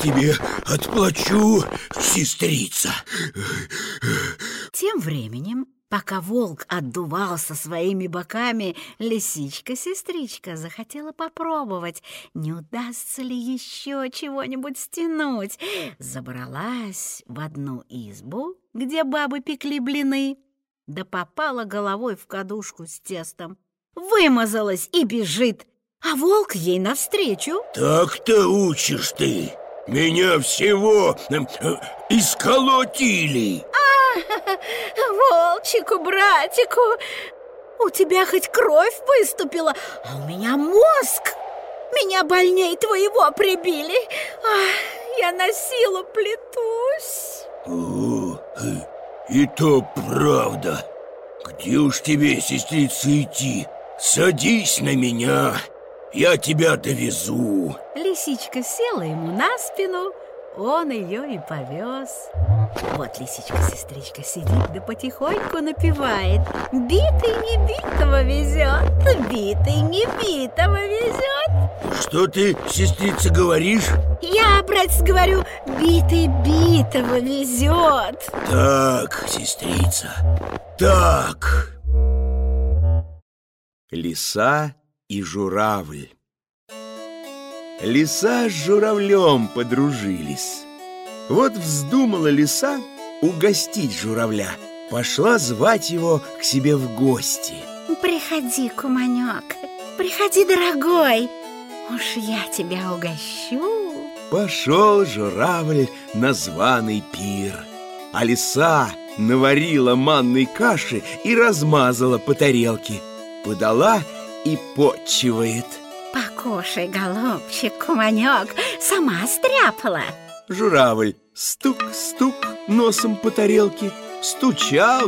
тебе отплачу, сестрица. Тем временем, пока волк отдувался своими боками, лисичка-сестричка захотела попробовать, не удастся ли еще чего-нибудь стянуть. Забралась в одну избу, где бабы пекли блины, да попала головой в кадушку с тестом. Вымазалась и бежит, а волк ей навстречу. Так-то учишь ты. Меня всего исколотили. Волчику, братику, у тебя хоть кровь выступила, а у меня мозг. Меня больней твоего прибили. Я на силу плетусь. И то правда. Где уж тебе, сестрица, идти? Садись на меня, я тебя довезу. Лисичка села ему на спину, он ее и повез. Вот лисичка-сестричка сидит да потихоньку напевает: битый не битого везет, битый не битого везет. Что ты, сестрица, говоришь? Я, братец, говорю, битый битого везет. Так, сестрица, так. Лиса и журавль. Лиса с журавлем подружились. Вот вздумала лиса угостить журавля. Пошла звать его к себе в гости. Приходи, куманек, приходи, дорогой, уж я тебя угощу. Пошел журавль на званый пир, а лиса наварила манной каши и размазала по тарелке. Подала и почивает. Покушай, голубчик, куманек, сама стряпала. Журавль стук-стук носом по тарелке, стучал,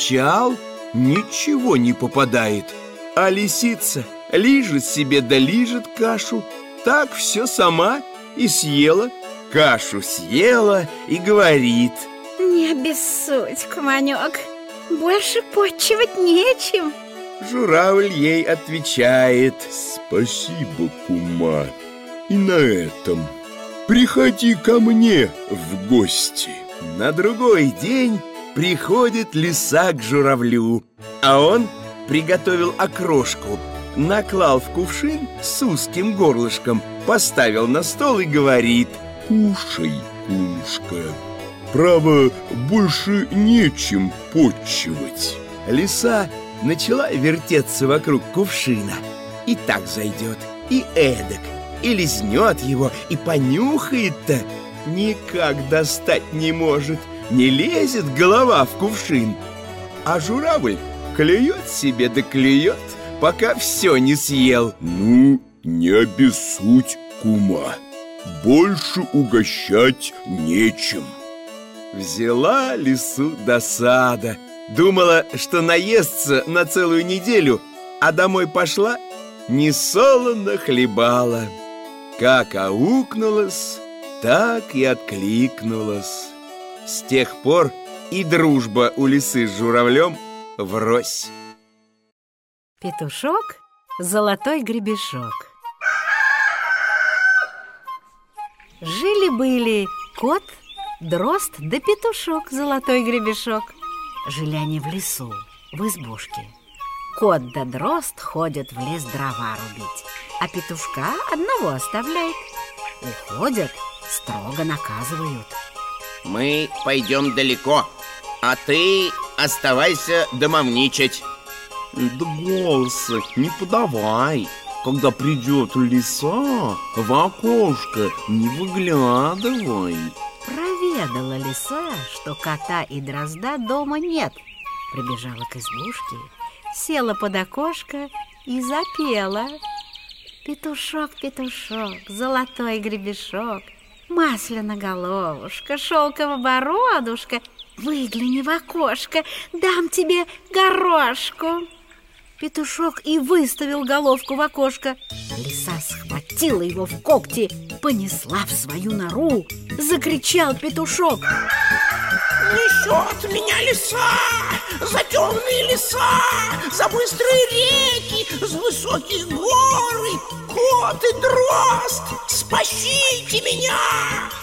ничего не попадает. А лисица лижет себе да лижет кашу, так все сама и съела. Кашу съела и говорит: не обессудь, куманек, больше почивать нечем. Журавль ей отвечает: спасибо, кума, и на этом приходи ко мне в гости. На другой день приходит лиса к журавлю, а он приготовил окрошку, наклал в кувшин с узким горлышком, поставил на стол и говорит: кушай, кумушка, право, больше нечем почивать. Лиса начала вертеться вокруг кувшина. И так зайдет, и эдак, и лизнет его, и понюхает-то. Никак достать не может, не лезет голова в кувшин. А журавль клюет себе да клюет, пока все не съел. Ну, не обессудь, кума, больше угощать нечем. Взяла лису досада. Думала, что наестся на целую неделю, а домой пошла, несолоно хлебала. Как аукнулась, так и откликнулась. С тех пор и дружба у лисы с журавлем врозь. Петушок, золотой гребешок. Жили-были кот, дрозд да петушок, золотой гребешок. Жили они в лесу, в избушке. Кот да дрозд ходят в лес дрова рубить, а петушка одного оставляют. Уходят, строго наказывают. Мы пойдем далеко, а ты оставайся домовничать. Да голоса не подавай. Когда придет лиса, в окошко не выглядывай. Проведала лиса, что кота и дрозда дома нет. Прибежала к избушке, села под окошко и запела: петушок, петушок, золотой гребешок, масляноголовушка, шелково-бородушка, выгляни в окошко, дам тебе горошку. Петушок и выставил головку в окошко. Лиса схватила его в когти, понесла в свою нору. Закричал петушок: несет меня лиса, за темные леса, за быстрые реки, за высокие горы. Кот и дрозд, спасите меня!